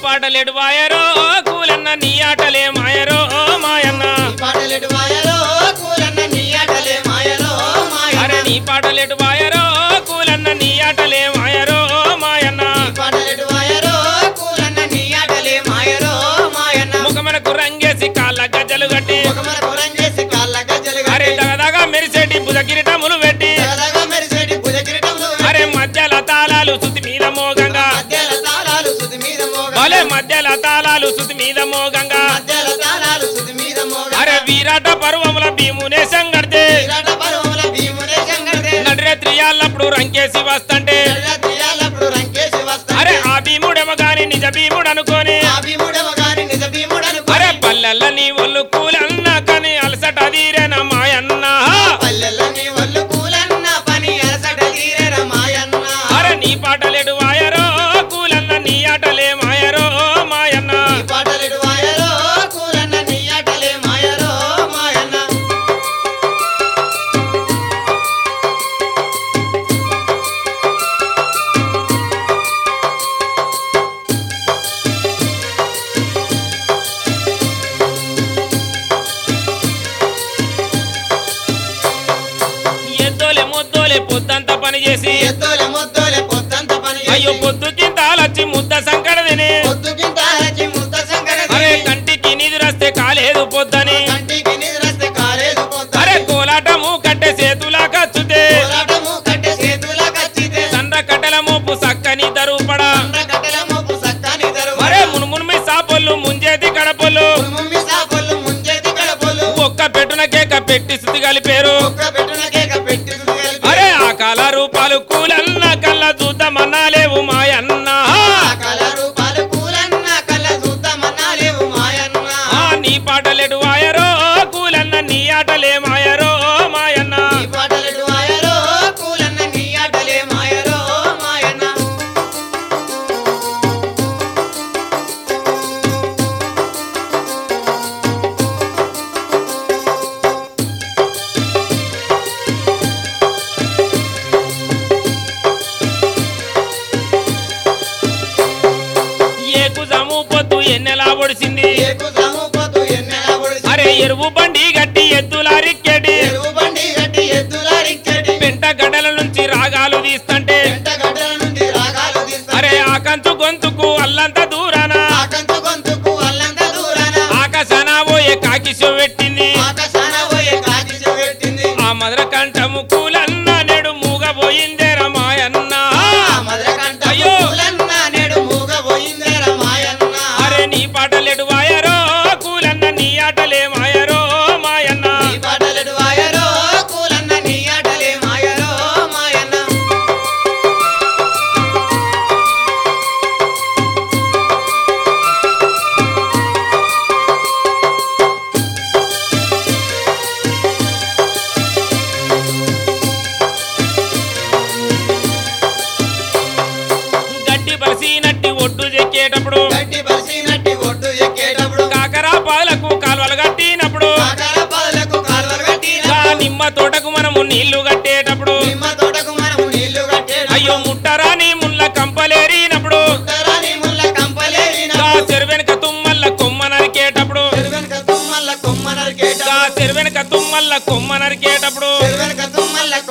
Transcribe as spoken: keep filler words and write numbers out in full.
పాటలేడు వాయరో కూలన్న నీ ఆటలే మాయరో మాయన్న పాటలేడు వాయరో కూలన్న నీ ఆటలే మాయరో మాయన్న అరే నీ పాటలేడు వాయరో కూలన్న నీ ఆటలే మాయరో మాయన్న పాటలేడు వాయరో కూలన్న నీ ఆటలే మాయరో మాయన్న ముఖమనకు రంగేసి కాళ్ళ గజ్జలు కట్టి ముఖమన పురంగేసి కాళ్ళ గజ్జలు అరే కట్టి దగదగా మెరిసేటి భుజ కిరీటములు పెట్టి దగదగా మెరిసేటి భుజ కిరీటములు అరే మధ్యల తాళాలు శృతి మీద మోగంగా మధ్యల తాళాలు సుది మీద మోగ భలే మధ్యల తాళాలు శృతి మీద మోగంగా మధ్యల తాళాలు సుది మీద మోగ అరే వీరాట పర్వముల భీమునే సంగడితే విరాట పర్వముల భీమునే శంకరుడే నడిరే త్రియాలప్పుడు రంకేసి వస్తంటే తీయాలప్పుడు రంకేసి వస్తా అరే ఆ భీముడేమో గాని నిజ భీముడు అనుకోని ఆ భీముడేమో గాని నిజ భీముడను అరే పల్లెల్ల నీ ఒళ్ళు కూలన్న కానీ అలసట తీరేన మాయన్న పల్లెల్లో నీ ఒళ్ళు కూలన్న పని అలసట తీరేర మాయన్న అరే నీ పాటలేడు వాయరో కూలన్న నీ ఆటలే మాయరో మాయన్న ఈ పాటలేడు వాయరో కూలన్న నీ ఆటలే మాయరో మాయన్న ఎద్దోలే ముద్దోలే పొద్దంతా పని చేసి ఎత్తోలే మొత్తోలే పొద్దంత పని అయ్యో పొద్దుకి తాళొచ్చి ముద్ద సంకడ తిని పొద్దుకింత హచ్చి ముద్ద సంకర అరే కంటికి నిదురస్తే కాలేదు పొద్దని కంటికి నిద్రస్తే కాలేదు పొద్దు అరే కోలాటము కట్టె సేతులా కచ్చుతే పోరాటము కట్టె చేతుల కచ్చితే సండ్ర కట్టెల మోపు సక్కని దరుపడా సండ్ర కట్టెల మోపు సక్కని దరువు అరే మునుమునుమి సాపొల్లు ముంజేతి కడపొల్లు ముమ్మి సాపలు ముంచేతి కడపలు ఒక్క పెట్టున కేక పెట్టి శృతి కలిపేరు ఒక్క పెట్టున కేక పెట్టి సుగలిపి అరే ఆ కాల రూపాలు కూలన్న కళ్ళ చూద్దామన్నాలేవు మాయన్న ఆ కల రూపాలు కూలన్న కళ్ళ చూద్దామన్నాలేవు మాయన్న ఆ నీ పాటలేడు వాయరో కూలన్న నీ ఆటలే మాయరో మాయన్న ఈ పాటలేడు వాయరో కూలన్న నీ ఆటలే మాయరో మాయన్న ఏకు జము పొద్దు ఎన్నెలా ఒడిసింది ఏకు సముపొద్దు ఎన్నెల ఒడిసి అరే ఎరువు బండి గట్టి ఎద్దులారిక్కేటి ఎరువు బండి గట్టి ఎద్దులారిచ్చటి పెంట గడ్డల నుంచి రాగాలు తీస్తంటే పెంట గడ్డల నుండి రాగాలు తీస్తా అరే ఆ కంచు గొంతుకు అల్లంత దూరాన ఆకంతు గొంతుకు అల్లంత దూరాన ఆకాశాన పోయే కాకిశో పెట్టింది ఆకాశాన పోయే కాకి పెట్టింది ఆ మధుర కంఠము కూలన్న నేడు మూగబోయిందే రమాయన్న ఆ మధురకంఠ అయ్యో. కూలన్న నేడు మూగబోయిందే రమాయన్న అరే నీ పాటలేడు వాయరో కూలన్న నీ ఆటలే మాయరో మాయన్న ఈ పాటలేడు వాయరో కూలన్న నీ ఆటలే మాయరో మాయన్న గడ్డి బలిసినట్టి ఒడ్డు చెక్కేటప్పుడు గట్టి బలిసినట్టి ఒడ్డు ఎక్కేటప్పుడు కాకరా పాలకు కాలువలు కట్టినప్పుడు కాకర పాదలకు కాలువలు కట్టిన ఆ నిమ్మ తోటకు మనము నీళ్లు కట్టేటప్పుడు నిమ్మ తోటకు మనము నీళ్లు కట్టేటప్పుడు అయ్యో ముట్టరాని ముళ్ళ కంపలేరినప్పుడు ఉత్తరాని ముళ్ళ కంపలేరిన ఆ చెరువెనక తుమ్మల్ల కొమ్మ నరికేటప్పుడు చెరువెనక తుమ్మల్ల కొమ్మ నరికేట ఆ చెరువెనక తుమ్మల్ల కొమ్మ నరికేటప్పుడు చెరువెనక తుమ్మల్ల